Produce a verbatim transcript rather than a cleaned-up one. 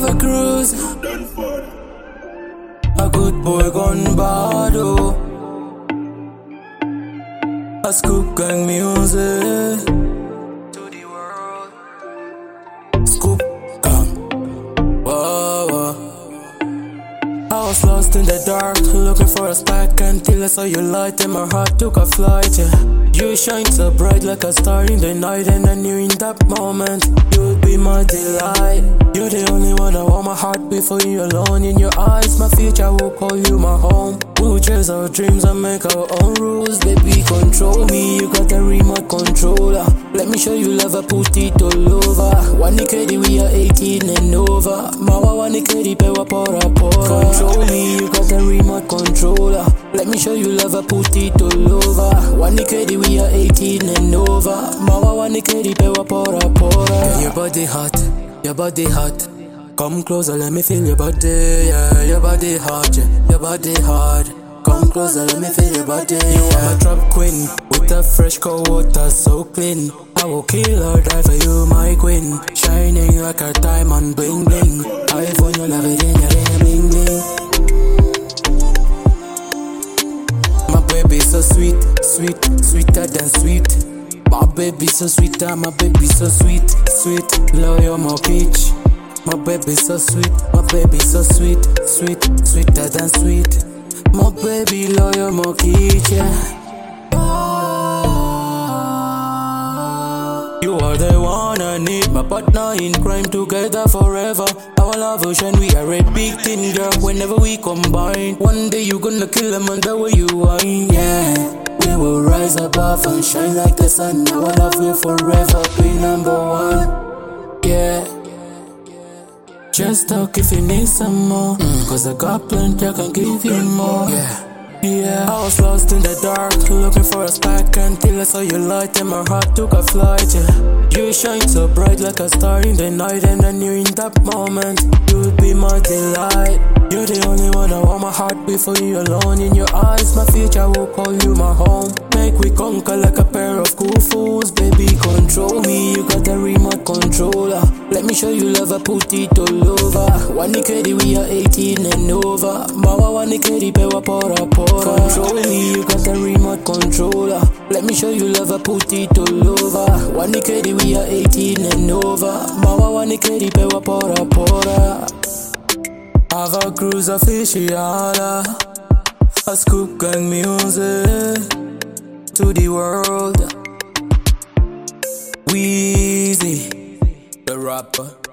a cruise. A good boy gone bad, oh. A Scoop Gang music to the world. Scoop Gang. Whoa, whoa. I was lost in the dark, looking for a spark until I saw your light and my heart took a flight, yeah. You shine so bright like a star in the night, and I knew in that moment you'd be my delight. You're the only one I want my heart before you alone. In your eyes, my future will call you my home. We'll chase our dreams and make our own rules. Baby, control me, you got the remote controller. Let me show you love, I put it all over. One nikedi, we are eighteen and over. Mawa one nikedi, pewa pora pora. Control me, you got the remote controller. Let me show you love, I put it all over. One nikedi, we are eighteen and over. Mawa one nikedi, pewa pora pora. Yeah, your body hot, your body hot. Come closer, let me feel your body, yeah. Your body hot, yeah. Your body hard. Come closer, let me feel your body, yeah. You are my trap queen, with a fresh cold water so clean. I will kill or die for you, my queen. Shining like a diamond, bling bling. iPhone, you love it in your ring, bling bling. My baby so sweet, sweet, sweeter than sweet. My baby so sweet, my baby so sweet, sweet. Loyal, my peach. My baby so sweet, my baby so sweet, sweet, sweeter than sweet. My baby loyal, my kid, yeah. You are the one I need, my partner in crime, together forever. Our love ocean, we are a big thing, girl. Whenever we combine, one day you gonna kill them on the way you whine, yeah. We will rise above and shine like the sun. Our love will forever be number one, yeah. Just talk if you need some more, mm. Cause I got plenty, I can give you more, yeah. Yeah, I was lost in the dark, looking for a spark until I saw your light and my heart took a flight, yeah. You shine so bright like a star in the night, and I knew in that moment you'd be my delight. You're the only one I want my heart before you alone. In your eyes, my future will call you my home. Make we conquer like a pair of cool fools. Baby, control me, you got the remote controller. Let me show you love, I put it all over. One nikedi, we are eighteen and over. Mawa one nikedi, pewa pora pora. Control me, you got the remote controller. Let me show you love, I put it all over. One nikedi, we are eighteen and over. Mawa one nikedi, pewa pora pora. Have a cruise officiala, a Scoop Gang music to the world. Weezy, the rapper.